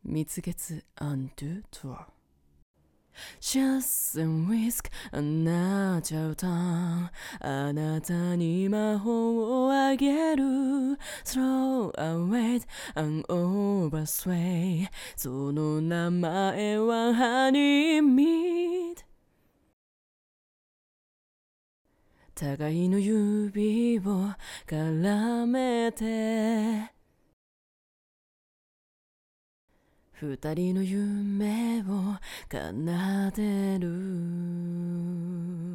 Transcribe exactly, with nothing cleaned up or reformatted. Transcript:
蜜月 undo tour Just and whisk あなちゃうたんあなたに魔法をあげる Throw away an oversway その名前はハニーミート互いの指を絡めて二人の夢を奏でる